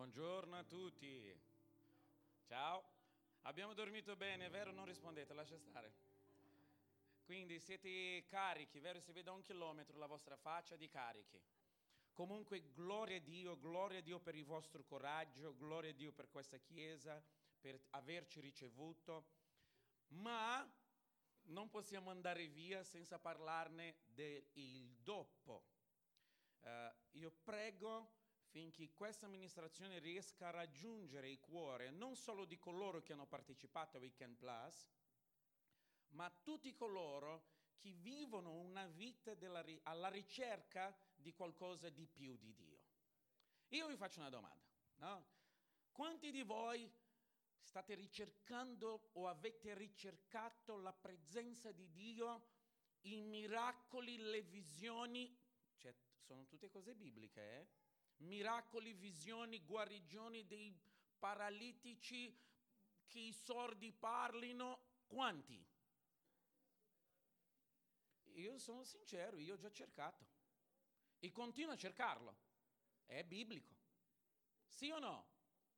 Buongiorno a tutti. Ciao. Abbiamo dormito bene, vero? Non rispondete, lascia stare. Quindi siete carichi, vero? Si vede a 1 chilometro la vostra faccia di carichi. Comunque, gloria a Dio per il vostro coraggio, gloria a Dio per questa chiesa, per averci ricevuto. Ma non possiamo andare via senza parlarne del dopo. Io prego finché questa amministrazione riesca a raggiungere il cuore non solo di coloro che hanno partecipato a Weekend Plus, ma tutti coloro che vivono una vita alla ricerca di qualcosa di più di Dio. Io vi faccio una domanda, no? Quanti di voi state ricercando o avete ricercato la presenza di Dio, i miracoli, le visioni? Cioè, sono tutte cose bibliche, eh? Miracoli, visioni, guarigioni dei paralitici, che i sordi parlino. Quanti? Io sono sincero, io ho già cercato e continuo a cercarlo. È biblico. Sì o no?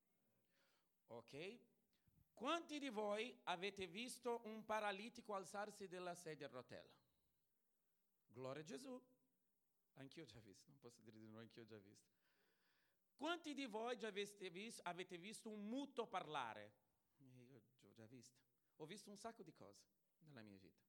Ok? Quanti di voi avete visto un paralitico alzarsi dalla sedia a rotella? Gloria a Gesù. Anch'io ho già visto, non posso dire di no, anch'io ho già visto. Quanti di voi già avete visto un muto parlare? Io ho già visto. Ho visto un sacco di cose nella mia vita.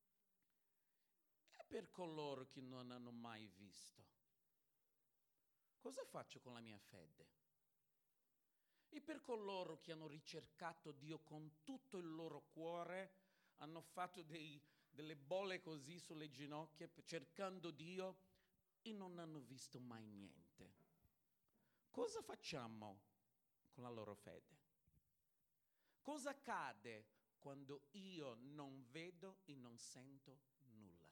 E per coloro che non hanno mai visto, cosa faccio con la mia fede? E per coloro che hanno ricercato Dio con tutto il loro cuore, hanno fatto delle bolle così sulle ginocchia cercando Dio e non hanno visto mai niente. Cosa facciamo con la loro fede? Cosa accade quando io non vedo e non sento nulla?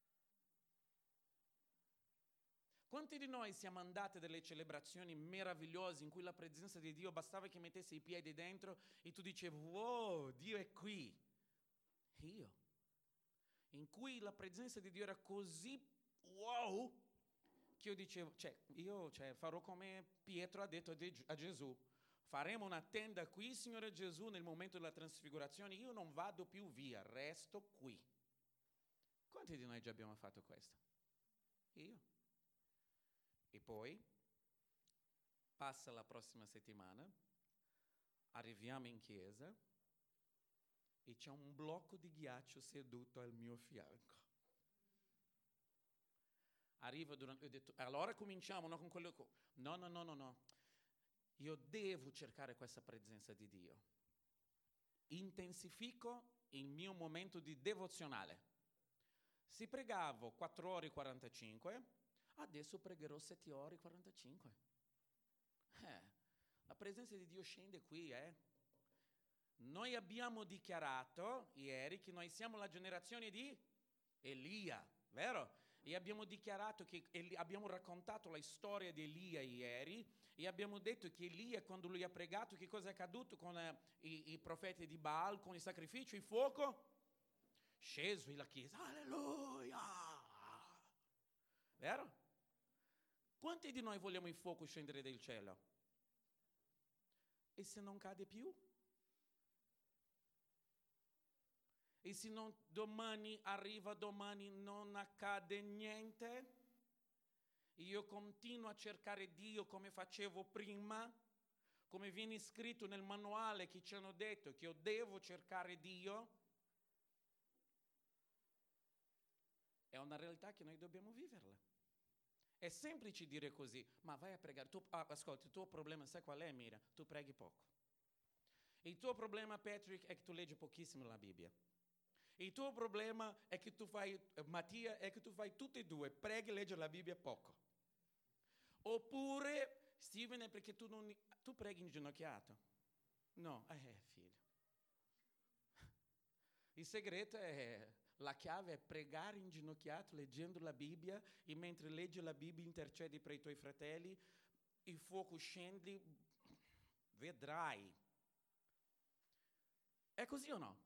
Quanti di noi siamo andati a delle celebrazioni meravigliose in cui la presenza di Dio bastava che mettessi i piedi dentro e tu dicevi, wow, Dio è qui. Io. In cui la presenza di Dio era così wow che io dicevo, farò come Pietro ha detto a Gesù. Faremo una tenda qui, Signore Gesù, nel momento della trasfigurazione. Io non vado più via, resto qui. Quanti di noi già abbiamo fatto questo? Io. E poi passa la prossima settimana, arriviamo in chiesa e c'è un blocco di ghiaccio seduto al mio fianco. Ho detto, allora cominciamo, no, con quello. No. Io devo cercare questa presenza di Dio. Intensifico il mio momento di devozionale. Se pregavo 4 ore e 45, adesso pregherò 7 ore e 45. La presenza di Dio scende qui, Noi abbiamo dichiarato ieri che noi siamo la generazione di Elia, vero? E abbiamo dichiarato che abbiamo raccontato la storia di Elia ieri e abbiamo detto che Elia, quando lui ha pregato, che cosa è accaduto con i profeti di Baal, con il sacrificio, il fuoco? Sceso nella chiesa, alleluia! Vero? Quanti di noi vogliamo il fuoco scendere dal cielo? E se non cade più? E se non arriva domani non accade niente? Io continuo a cercare Dio come facevo prima, come viene scritto nel manuale che ci hanno detto che io devo cercare Dio. È una realtà che noi dobbiamo viverla. È semplice dire così, ma vai a pregare. Ascolta, il tuo problema, sai qual è, Mira? Tu preghi poco. Il tuo problema, Patrick, è che tu leggi pochissimo la Bibbia. Il tuo problema è che tu fai, Mattia, è che tu fai tutti e due, preghi e leggi la Bibbia poco. Oppure, Steven, è perché tu preghi inginocchiato. No, figlio. Il segreto è, la chiave è pregare inginocchiato, leggendo la Bibbia, e mentre leggi la Bibbia intercedi per i tuoi fratelli, il fuoco scendi, vedrai. È così o no?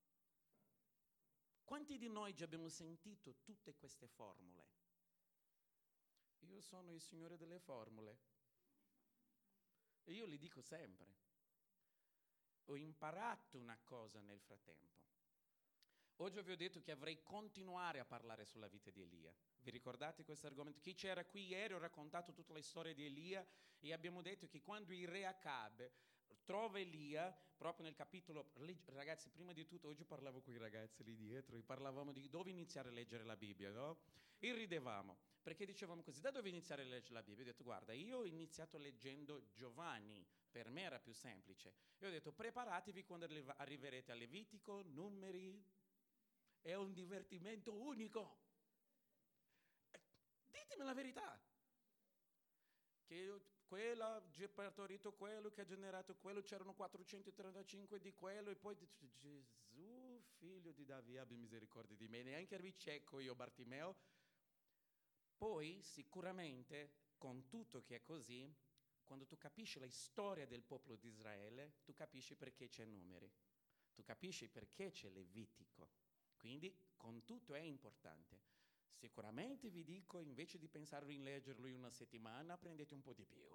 Quanti di noi già abbiamo sentito tutte queste formule? Io sono il Signore delle formule. E io gli dico sempre, ho imparato una cosa nel frattempo. Oggi vi ho detto che avrei continuare a parlare sulla vita di Elia. Vi ricordate questo argomento? Chi c'era qui ieri ho raccontato tutta la storia di Elia e abbiamo detto che quando il re Acab trova Elia, proprio nel capitolo, ragazzi, prima di tutto, oggi parlavo con i ragazzi lì dietro e parlavamo di dove iniziare a leggere la Bibbia, no? E ridevamo, perché dicevamo così, da dove iniziare a leggere la Bibbia? Ho detto, guarda, io ho iniziato leggendo Giovanni, per me era più semplice. E ho detto, preparatevi quando arriverete a Levitico, Numeri, è un divertimento unico. Ditemi la verità. Che quella ha partorito quello, che ha generato quello, c'erano 435 di quello, e poi dice, Gesù, figlio di Davide, abbi misericordia di me, neanche ricecco io Bartimeo. Poi sicuramente, con tutto che è così, quando tu capisci la storia del popolo di Israele, tu capisci perché c'è Numeri, tu capisci perché c'è Levitico. Quindi con tutto è importante. Sicuramente vi dico, invece di pensare in leggerlo in una settimana, prendete un po' di più.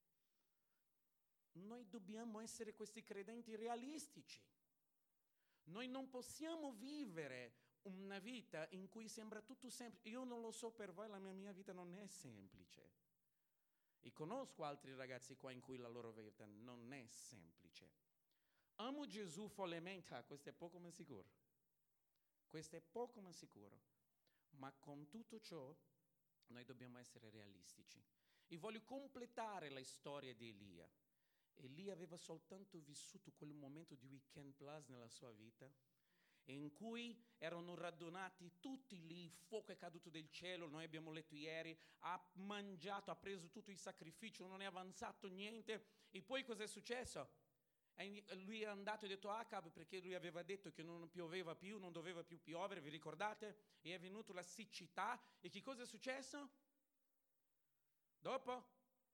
Noi dobbiamo essere questi credenti realistici. Noi non possiamo vivere una vita in cui sembra tutto semplice. Io non lo so per voi, la mia vita non è semplice. E conosco altri ragazzi qua in cui la loro vita non è semplice. Amo Gesù follemente, questo è poco ma sicuro. Questo è poco ma sicuro. Ma con tutto ciò noi dobbiamo essere realistici. E voglio completare la storia di Elia. Elia aveva soltanto vissuto quel momento di weekend plus nella sua vita, in cui erano radunati tutti lì, il fuoco è caduto del cielo, noi abbiamo letto ieri, ha mangiato, ha preso tutto il sacrificio, non è avanzato niente. E poi cosa è successo? Lui è andato e ha detto a Acab, perché lui aveva detto che non pioveva più, non doveva più piovere, vi ricordate? E è venuta la siccità, e che cosa è successo? Dopo?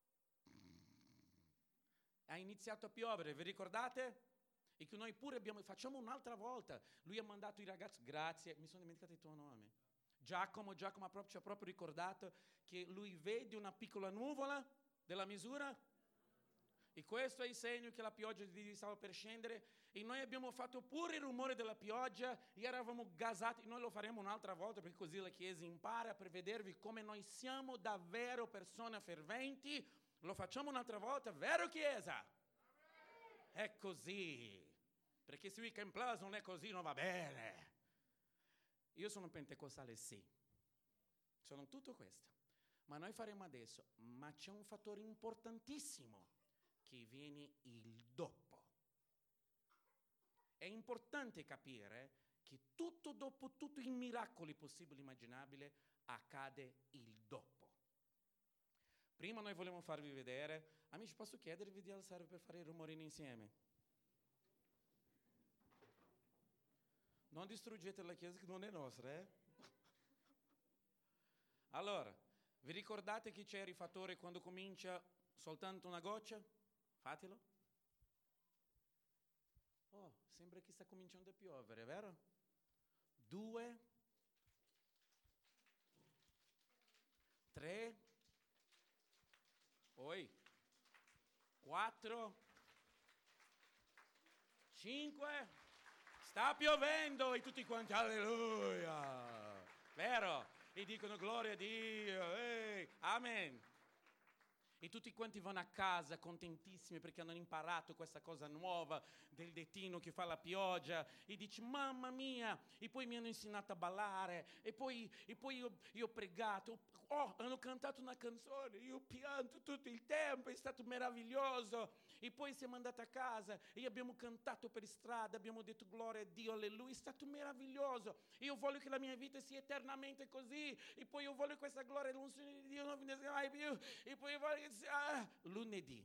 Ha iniziato a piovere, vi ricordate? E che noi pure facciamo un'altra volta. Lui ha mandato i ragazzi, grazie, mi sono dimenticato il tuo nome. Giacomo ci ha proprio ricordato che lui vede una piccola nuvola della misura, e questo è il segno che la pioggia stava per scendere, e noi abbiamo fatto pure il rumore della pioggia e eravamo gasati. Noi lo faremo un'altra volta, perché così la Chiesa impara, per vedervi come noi siamo davvero persone ferventi. Lo facciamo un'altra volta, vero Chiesa? È così, perché se Weekend Plus non è così non va bene. Io sono pentecostale, sì, sono tutto questo, ma noi faremo adesso. Ma c'è un fattore importantissimo, che viene il dopo. È importante capire che tutto dopo, tutti i miracoli possibili e immaginabili, accade il dopo. Prima noi volevamo farvi vedere, amici, posso chiedervi di alzare per fare il rumorino insieme? Non distruggete la chiesa che non è nostra, eh? Allora, vi ricordate che c'è il rifattore quando comincia soltanto una goccia? Fatelo. Oh, sembra che sta cominciando a piovere, vero? 2, 3, poi 4, 5, sta piovendo, e tutti quanti alleluia, vero? E dicono gloria a Dio, amen. E tutti quanti vanno a casa contentissimi perché hanno imparato questa cosa nuova del dettino che fa la pioggia, e dici mamma mia, e poi mi hanno insegnato a ballare, e poi io ho pregato, hanno cantato una canzone, io ho pianto tutto il tempo, è stato meraviglioso. E poi siamo andati a casa e abbiamo cantato per strada, abbiamo detto gloria a Dio, alleluia, è stato meraviglioso. Io voglio che la mia vita sia eternamente così, e poi io voglio questa gloria, l'unzione di Dio non finisca mai più, e poi voglio che sia lunedì.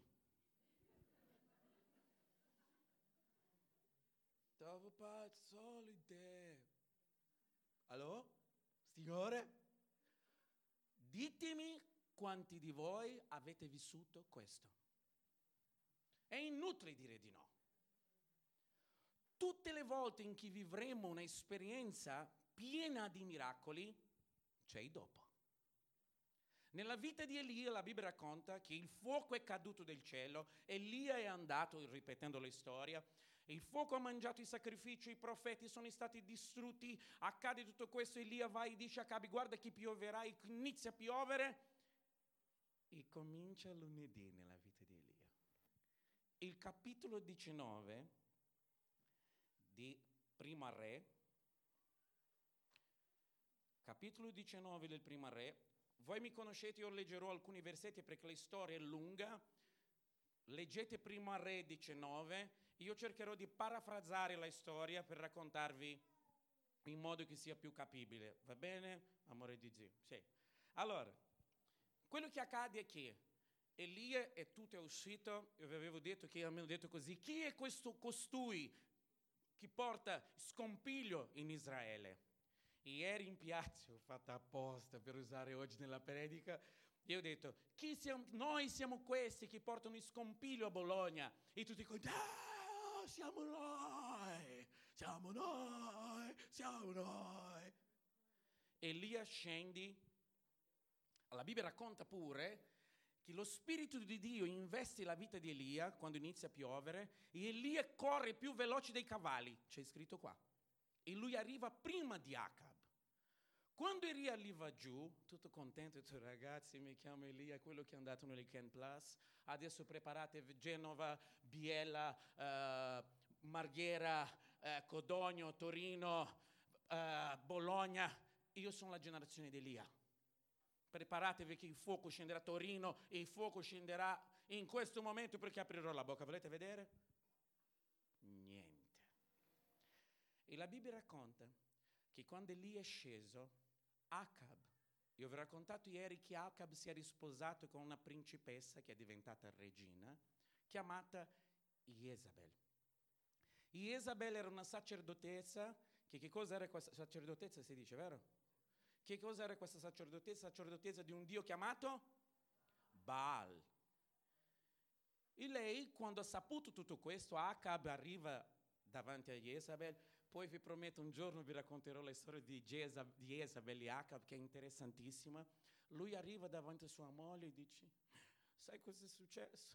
Dopo pace solide. Allora? Signore? Ditemi quanti di voi avete vissuto questo. È inutile dire di no. Tutte le volte in cui vivremo un'esperienza piena di miracoli, c'è il dopo. Nella vita di Elia la Bibbia racconta che il fuoco è caduto del cielo, Elia è andato, ripetendo la storia, il fuoco ha mangiato i sacrifici, i profeti sono stati distrutti, accade tutto questo, Elia va e dice a Acabi, guarda che pioverà, inizia a piovere, e comincia lunedì nella vita di Elia. Il capitolo 19 di Prima Re, capitolo 19 del Prima Re, voi mi conoscete, io leggerò alcuni versetti perché la storia è lunga, leggete Prima Re 19, io cercherò di parafrasare la storia per raccontarvi in modo che sia più capibile, va bene? Amore di Dio, sì. Allora, quello che accade è che Elia e tutto è uscito, io vi avevo detto che almeno detto così, chi è questo costui che porta scompiglio in Israele? Ieri in piazza, ho fatto apposta per usare oggi nella predica, io ho detto, noi siamo questi che portano scompiglio a Bologna. E tutti dicono, siamo noi, siamo noi, siamo noi. Elia scendi, la Bibbia racconta pure che lo Spirito di Dio investe la vita di Elia quando inizia a piovere e Elia corre più veloce dei cavalli, c'è scritto qua. E lui arriva prima di Acab. Quando Elia arriva giù, tutto contento, detto, ragazzi mi chiamo Elia, quello che è andato nel Weekend Plus, adesso preparate Genova, Biella, Marghera, Codogno, Torino, Bologna, io sono la generazione di Elia. Preparatevi che il fuoco scenderà a Torino e il fuoco scenderà in questo momento perché aprirò la bocca. Volete vedere? Niente. E la Bibbia racconta che quando Elia è sceso, Acab, io vi ho raccontato ieri che Acab si è risposato con una principessa che è diventata regina, chiamata Jezabel. Jezabel era una sacerdotessa, che cosa era questa sacerdotessa si dice, vero? Che cosa era questa sacerdotessa? Sacerdotessa di un dio chiamato Baal. E lei, quando ha saputo tutto questo, Acab arriva davanti a Jezabel. Poi vi prometto un giorno vi racconterò la storia di Jezabel e Acab, che è interessantissima. Lui arriva davanti a sua moglie e dice, sai cosa è successo?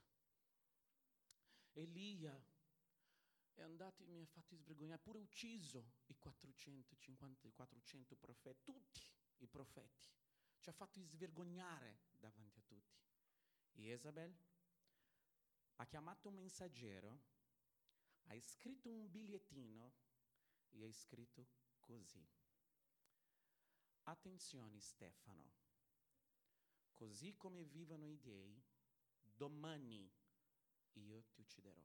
Elia è andato e mi ha fatto svergognare, pure ucciso i 400 profeti, tutti i profeti. Ci ha fatto svergognare davanti a tutti. Jezabel ha chiamato un messaggero, ha scritto un bigliettino e ha scritto così. Attenzione Stefano, così come vivono i dei, domani io ti ucciderò.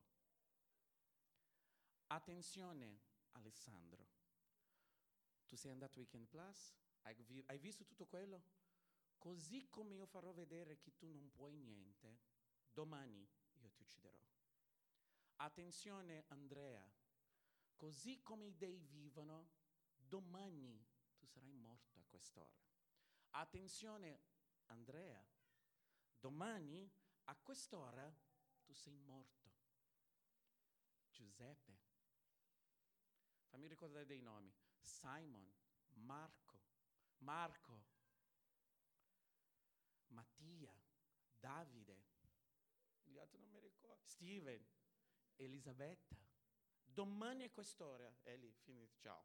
Attenzione Alessandro, tu sei andato a Weekend Plus? Hai visto tutto quello? Così come io farò vedere che tu non puoi niente, domani io ti ucciderò. Attenzione Andrea, così come i dei vivono, domani tu sarai morto a quest'ora. Attenzione Andrea, domani a quest'ora tu sei morto. Giuseppe, fammi ricordare dei nomi, Simon, Marco, Mattia, Davide, gli altri non mi ricordo, Steven, Elisabetta. Domani a quest'ora, Eli, finito, ciao.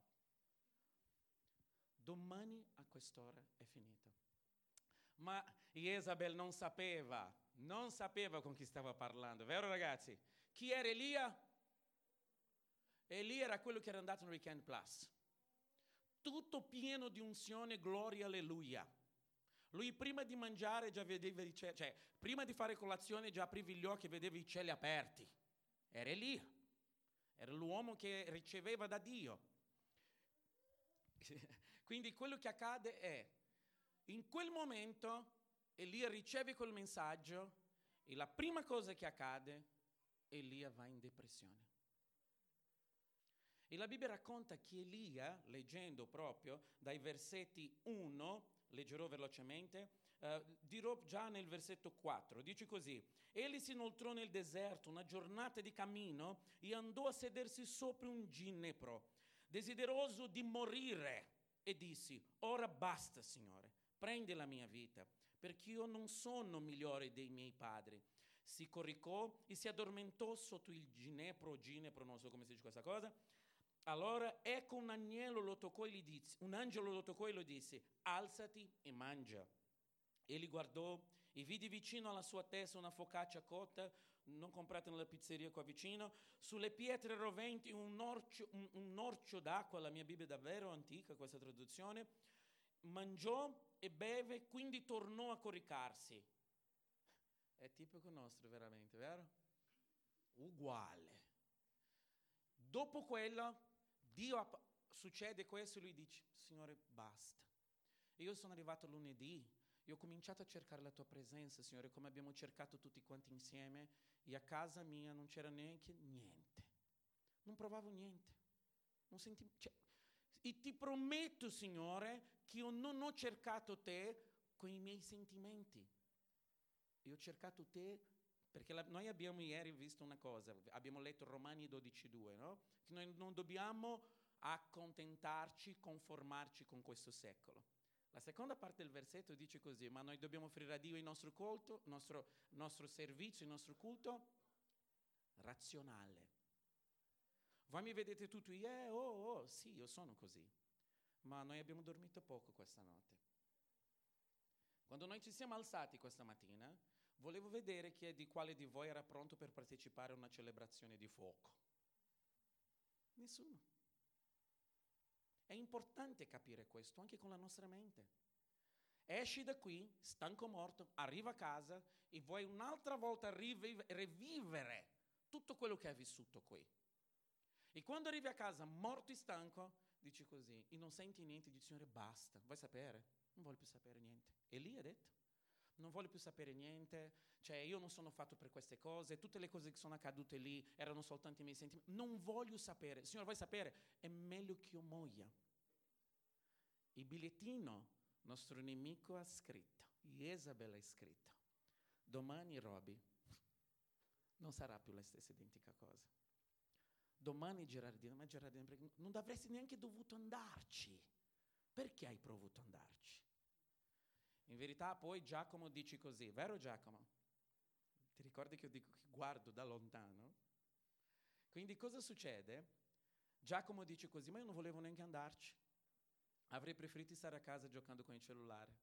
Domani a quest'ora è finito. Ma Jezabel non sapeva con chi stava parlando, vero ragazzi? Chi era Elia? Elia era quello che era andato nel Weekend Plus. Tutto pieno di unzione, gloria, alleluia. Lui prima di mangiare già vedeva i cieli, cioè prima di fare colazione già apriva gli occhi e vedeva i cieli aperti. Era Elia. Era l'uomo che riceveva da Dio. Quindi quello che accade è, in quel momento Elia riceve quel messaggio e la prima cosa che accade, Elia va in depressione. E la Bibbia racconta che Elia, leggendo proprio dai versetti 1, leggerò velocemente, dirò già nel versetto 4, dice così: egli si inoltrò nel deserto una giornata di cammino e andò a sedersi sopra un ginepro, desideroso di morire, e dissi: ora basta, Signore, prendi la mia vita, perché io non sono migliore dei miei padri. Si coricò e si addormentò sotto il ginepro, non so come si dice questa cosa. Allora ecco un angelo lo toccò e lo disse, alzati e mangia. Egli guardò e vidi vicino alla sua testa una focaccia cotta, non comprata nella pizzeria qua vicino, sulle pietre roventi un orcio d'acqua, la mia Bibbia è davvero antica questa traduzione, mangiò e beve, quindi tornò a coricarsi. È tipico nostro veramente, vero? Uguale. Dopo quello, succede questo e lui dice, Signore, basta. Io sono arrivato lunedì, io ho cominciato a cercare la tua presenza, Signore, come abbiamo cercato tutti quanti insieme, e a casa mia non c'era neanche niente. Non provavo niente. Non sentivo, e ti prometto, Signore, che io non ho cercato te con i miei sentimenti. Io ho cercato te perché noi abbiamo ieri visto una cosa, abbiamo letto Romani 12,2, no? Che noi non dobbiamo accontentarci, conformarci con questo secolo. La seconda parte del versetto dice così, ma noi dobbiamo offrire a Dio il nostro culto, il nostro servizio, il nostro culto razionale. Voi mi vedete tutti, sì, io sono così, ma noi abbiamo dormito poco questa notte. Quando noi ci siamo alzati questa mattina, volevo vedere chi di quale di voi era pronto per partecipare a una celebrazione di fuoco. Nessuno. È importante capire questo anche con la nostra mente. Esci da qui, stanco morto, arriva a casa e vuoi un'altra volta rivivere tutto quello che hai vissuto qui. E quando arrivi a casa morto e stanco, dici così, e non senti niente, dici Signore basta, vuoi sapere? Non voglio più sapere niente. E lì ha detto, non voglio più sapere niente, io non sono fatto per queste cose, tutte le cose che sono accadute lì erano soltanto i miei sentimenti, non voglio sapere. Signore, vuoi sapere? È meglio che io muoia. Il bigliettino, nostro nemico ha scritto, Jezabel ha scritto, domani Roby non sarà più la stessa identica cosa. Domani Gerardino, ma Gerardino, non avresti neanche dovuto andarci. Perché hai provato ad andarci? In verità poi Giacomo dice così, vero Giacomo? Ti ricordi che io dico che guardo da lontano? Quindi cosa succede? Giacomo dice così, ma io non volevo neanche andarci. Avrei preferito stare a casa giocando con il cellulare.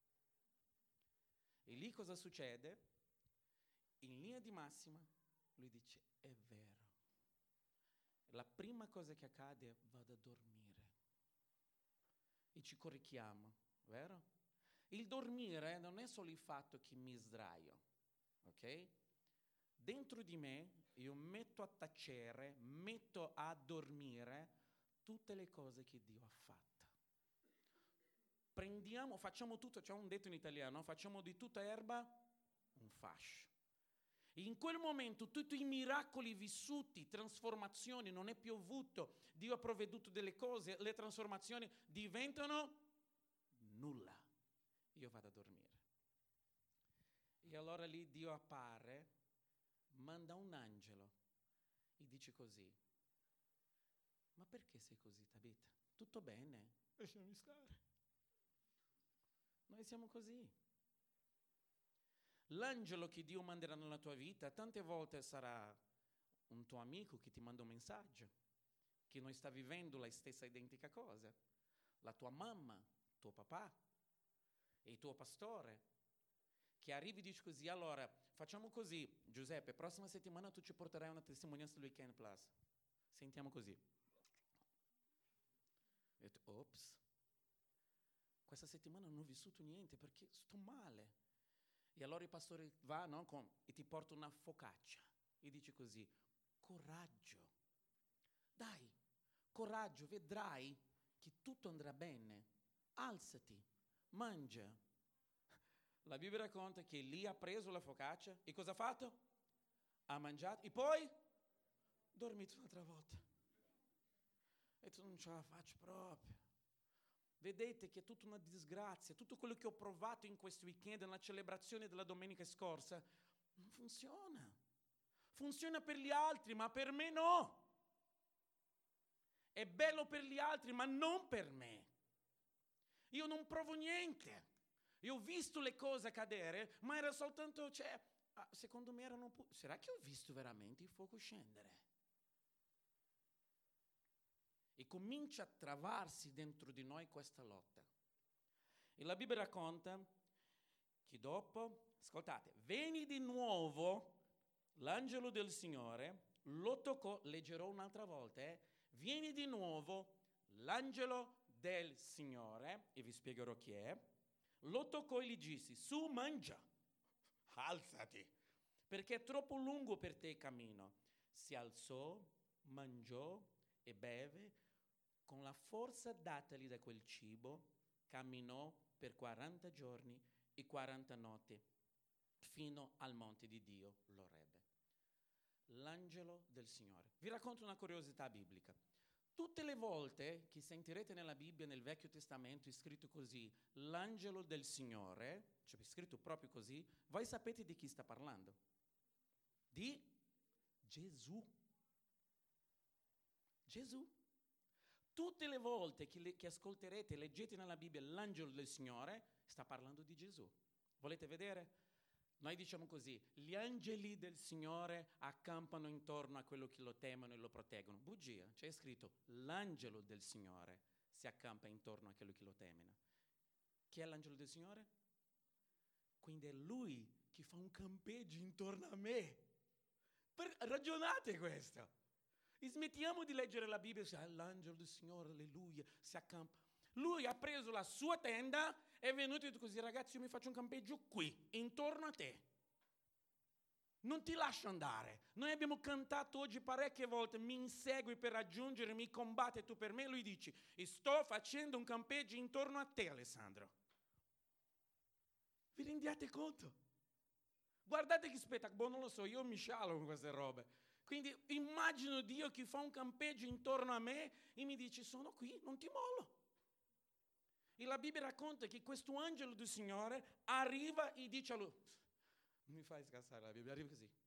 E lì cosa succede? In linea di massima lui dice, è vero. La prima cosa che accade è vado a dormire. E ci corichiamo, vero? Il dormire non è solo il fatto che mi sdraio, ok? Dentro di me io metto a tacere, metto a dormire tutte le cose che Dio ha fatto. Facciamo tutto, c'è un detto in italiano, facciamo di tutta erba un fascio. In quel momento tutti i miracoli vissuti, trasformazioni, non è piovuto, Dio ha provveduto delle cose, le trasformazioni diventano nulla. Io vado a dormire. E allora lì Dio appare, manda un angelo e dice così, ma perché sei così, Tabita? Tutto bene? Lasciami stare. Noi siamo così. L'angelo che Dio manderà nella tua vita tante volte sarà un tuo amico che ti manda un messaggio, che non sta vivendo la stessa identica cosa, la tua mamma, tuo papà e il tuo pastore, che arrivi e dici così, allora facciamo così, Giuseppe, prossima settimana tu ci porterai una testimonianza del Weekend Plus. Sentiamo così. Ho detto, ops, questa settimana non ho vissuto niente perché sto male. E allora il pastore va, no, e ti porta una focaccia e dice così, coraggio, dai, coraggio, vedrai che tutto andrà bene, alzati, mangia. La Bibbia racconta che lì ha preso la focaccia e cosa ha fatto? Ha mangiato e poi dormito un'altra volta. E tu non ce la faccio proprio. Vedete che è tutta una disgrazia, tutto quello che ho provato in questo weekend, nella celebrazione della domenica scorsa, non funziona. Funziona per gli altri, ma per me no. È bello per gli altri, ma non per me. Io non provo niente. E ho visto le cose cadere, ma era soltanto, secondo me erano... Sarà che ho visto veramente il fuoco scendere? E comincia a travarsi dentro di noi questa lotta. E la Bibbia racconta che dopo, ascoltate, venne di nuovo l'angelo del Signore, lo toccò, leggerò un'altra volta, viene di nuovo l'angelo del Signore, e vi spiegherò chi è, lo toccò e gli disse, su mangia, alzati, perché è troppo lungo per te il cammino. Si alzò, mangiò e beve, con la forza datagli da quel cibo, camminò per 40 giorni e 40 notti fino al monte di Dio, l'Oreb. L'angelo del Signore. Vi racconto una curiosità biblica. Tutte le volte che sentirete nella Bibbia, nel Vecchio Testamento, è scritto così, l'angelo del Signore, cioè è scritto proprio così, voi sapete di chi sta parlando? Di Gesù. Gesù. Tutte le volte che ascolterete, leggete nella Bibbia l'angelo del Signore, sta parlando di Gesù. Volete vedere? Noi diciamo così, gli angeli del Signore accampano intorno a quello che lo temono e lo proteggono. Bugia, c'è scritto, l'angelo del Signore si accampa intorno a quello che lo temono. Chi è l'angelo del Signore? Quindi è Lui che fa un campeggio intorno a me. Ragionate questo. E smettiamo di leggere la Bibbia e dire, l'angelo del Signore, alleluia, si accampa. Lui ha preso la sua tenda, è venuto e ha detto così, ragazzi, io mi faccio un campeggio qui, intorno a te. Non ti lascio andare. Noi abbiamo cantato oggi parecchie volte, mi insegui per raggiungere, mi combatti tu per me. Lui dice, e sto facendo un campeggio intorno a te, Alessandro. Vi rendiate conto? Guardate che spettacolo, non lo so, io mi scialo con queste robe. Quindi immagino Dio che fa un campeggio intorno a me e mi dice, sono qui, non ti mollo. E la Bibbia racconta che questo angelo del Signore arriva e dice a lui, mi fai scassare la Bibbia, arriva così,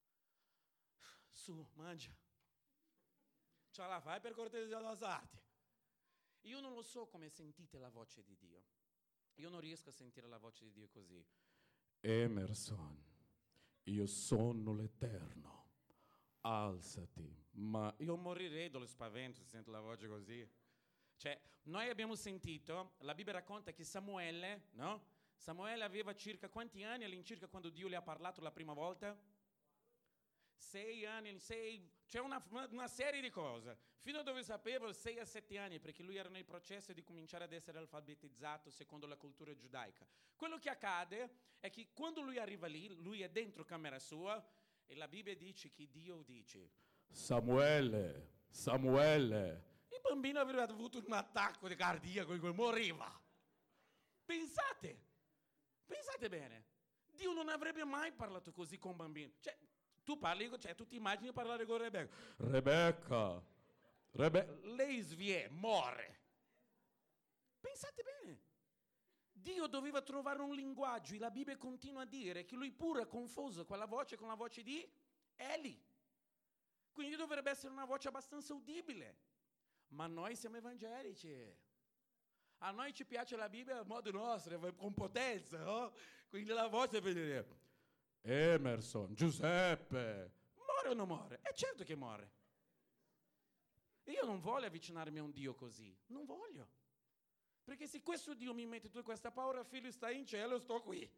su, mangia, ce la fai per cortesia ad alzarti. Io non lo so come sentite la voce di Dio, io non riesco a sentire la voce di Dio così. Emerson, io sono l'Eterno, alzati. Ma io morirei dallo spavento se sento la voce così. Cioè, noi abbiamo sentito, la Bibbia racconta che Samuele, no? Samuele aveva circa quanti anni all'incirca quando Dio le ha parlato la prima volta? 6 anni, c'è una serie di cose. Fino a dove sapevo 6 a 7 anni, perché lui era nel processo di cominciare ad essere alfabetizzato secondo la cultura giudaica. Quello che accade è che quando lui arriva lì, lui è dentro camera sua e la Bibbia dice che Dio dice, Samuele, Samuele. Il bambino avrebbe avuto un attacco di cardiaco e moriva. Pensate bene. Dio non avrebbe mai parlato così con un bambino. Cioè, tu ti immagini parlare con Rebecca. Lei sviene, muore. Pensate bene. Dio doveva trovare un linguaggio e la Bibbia continua a dire che lui pure ha confuso quella voce con la voce di Eli. Quindi dovrebbe essere una voce abbastanza udibile. Ma noi siamo evangelici. A noi ci piace la Bibbia a modo nostro, con potenza, no? Quindi la voce per dire Emerson, Giuseppe, muore o non muore? È certo che muore. Io non voglio avvicinarmi a un Dio così, non voglio. Perché se questo Dio mi mette tutta questa paura, figlio, stai in cielo, sto qui.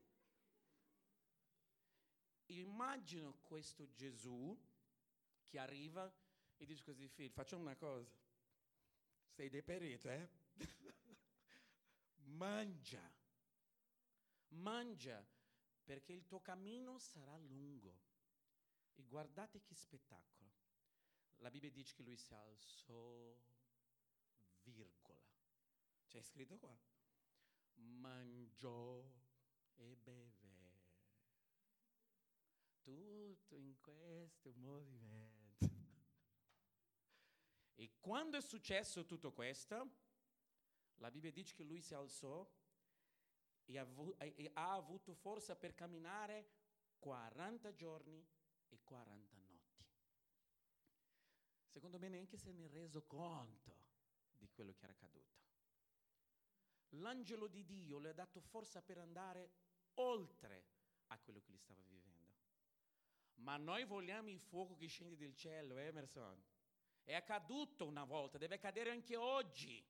Immagino questo Gesù che arriva e dice così, figlio, facciamo una cosa. Sei deperito, Mangia, perché il tuo cammino sarà lungo. E guardate che spettacolo. La Bibbia dice che lui si alzò, virgola. C'è scritto qua. Mangiò e beve. Tutto in questo movimento. E quando è successo tutto questo, la Bibbia dice che lui si alzò e ha avuto forza per camminare 40 giorni e 40 notti. Secondo me neanche se ne è reso conto di quello che era accaduto. l'angelo di Dio le ha dato forza per andare oltre a quello che lui stava vivendo. Ma noi vogliamo il fuoco che scende dal cielo, Emerson. È accaduto una volta, deve accadere anche oggi.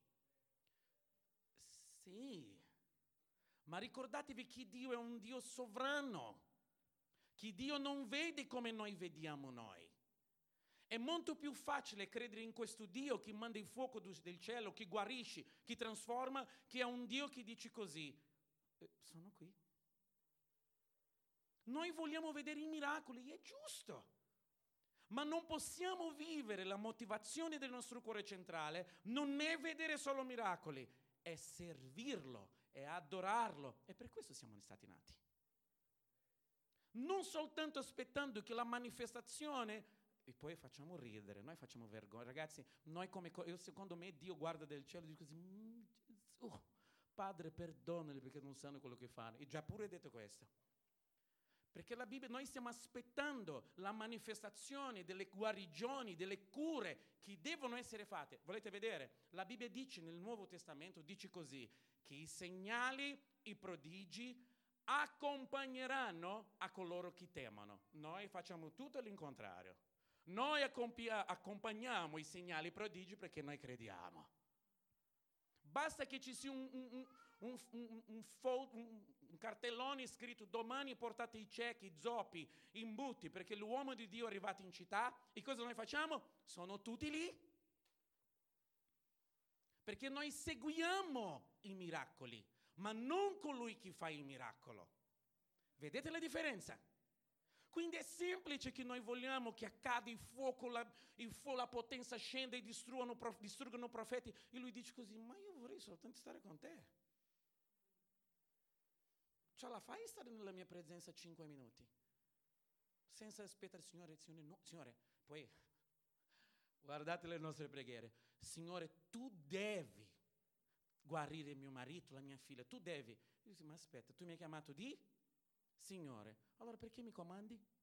Sì, ma ricordatevi che Dio è un Dio sovrano, che Dio non vede come noi vediamo noi. È molto più facile credere in questo Dio che manda il fuoco del cielo, che guarisce, che trasforma, che a un Dio che dice così: sono qui. Noi vogliamo vedere i miracoli, è giusto. Ma non possiamo vivere la motivazione del nostro cuore centrale, non è vedere solo miracoli, è servirlo, è adorarlo. E per questo siamo stati nati. Non soltanto aspettando che la manifestazione, e poi facciamo ridere, noi facciamo vergogna. Ragazzi, noi secondo me Dio guarda dal cielo e dice così: Gesù, Padre, perdonali perché non sanno quello che fanno. E già pure detto questo. Perché la Bibbia, noi stiamo aspettando la manifestazione delle guarigioni, delle cure che devono essere fatte. Volete vedere? La Bibbia dice nel Nuovo Testamento, dice così, che i segnali, i prodigi accompagneranno a coloro che temono. Noi facciamo tutto l'incontrario. Noi accompagniamo i segnali, i prodigi perché noi crediamo. Basta che ci sia un cartellone scritto: domani portate i ciechi, i zoppi, imbuti, perché l'uomo di Dio è arrivato in città. E cosa noi facciamo? Sono tutti lì. Perché noi seguiamo i miracoli, ma non colui che fa il miracolo. Vedete la differenza? Quindi è semplice che noi vogliamo che accada il fuoco, la potenza scende e distruggono profeti. E lui dice così: ma io vorrei soltanto stare con te. Ce la fai stare nella mia presenza 5 minuti? Senza aspettare: Signore, no. Signore, poi guardate le nostre preghiere: Signore, tu devi guarire mio marito, la mia figlia, tu devi. Io dico: ma aspetta, tu mi hai chiamato di Signore, allora perché mi comandi?